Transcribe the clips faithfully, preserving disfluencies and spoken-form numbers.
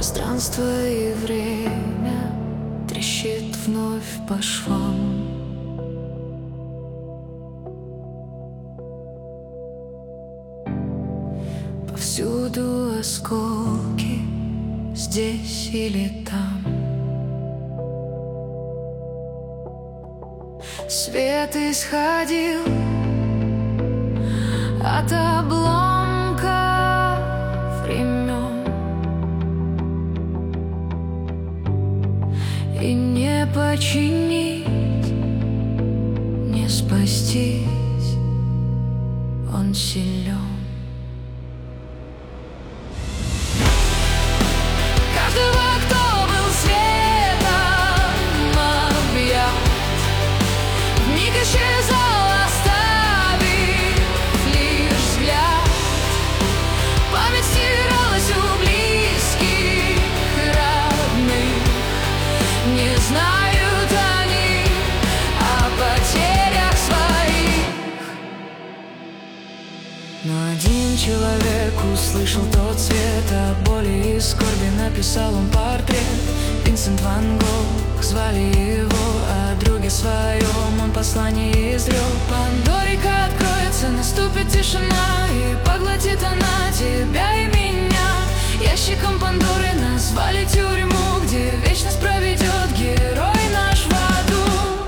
Пространство и время трещит вновь по швам. Повсюду осколки, здесь или там. Свет исходил от обломков времен, и не починить, не спастись, он силен. Каждого, кто был светом объят, вмиг исчезал, оставив лишь взгляд. Память стиралась у близких, родных. Не знают они о потерях своих. Но один человек услышал тот свет, о боли и скорби написал он портрет. Винсент Ван Гог звали его, о друге своем он послание изрек. Пандорика откроется, наступит тишина, и поглотит она тебя и меня. Ящиком Пандоры назвали тюрьму, где вечность проведет герой наш в аду.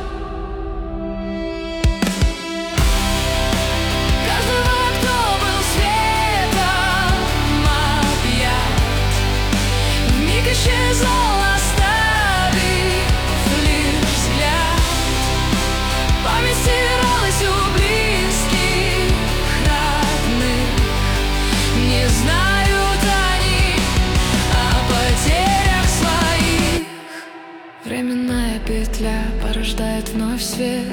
Каждого, кто был светом объят, вмиг исчезал, оставив лишь взгляд. Память стиралась у близких, родных. Не знают они о потерях своих. Временная петля порождает вновь свет,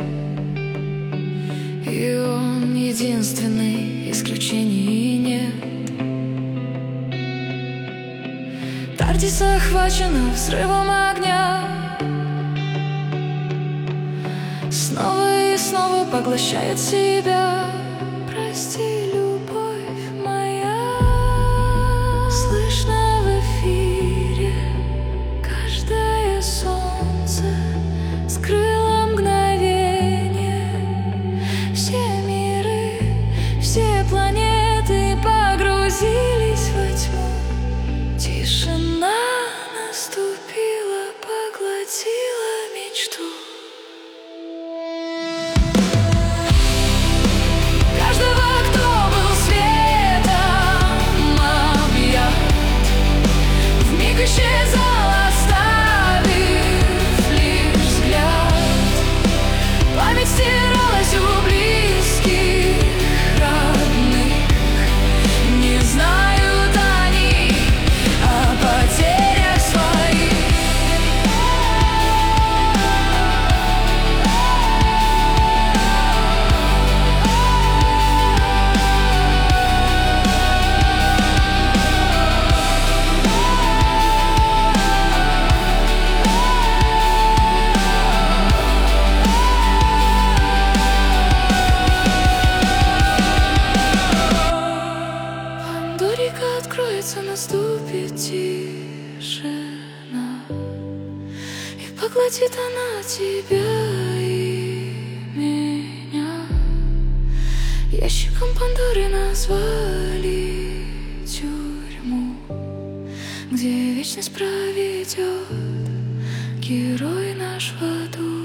и он единственный, исключений нет. Тардис охвачена взрывом огня, снова и снова поглощает себя. Прости, любовь моя. Слышно в эфире каждое солнце скрыло мгновение. Все миры, все планеты погрузились во тьму. Тишина наступила, поглотила мечту. Каждого, кто был светом объят, вмиг исчезал, оставив лишь взгляд. Память стиралась у близких, родных. Не знают они о потерях своих. Пандорика откроется, наступит тишина, и поглотит она тебя и меня. Ящиком Пандоры назвали тюрьму, где вечность проведет герой наш в аду.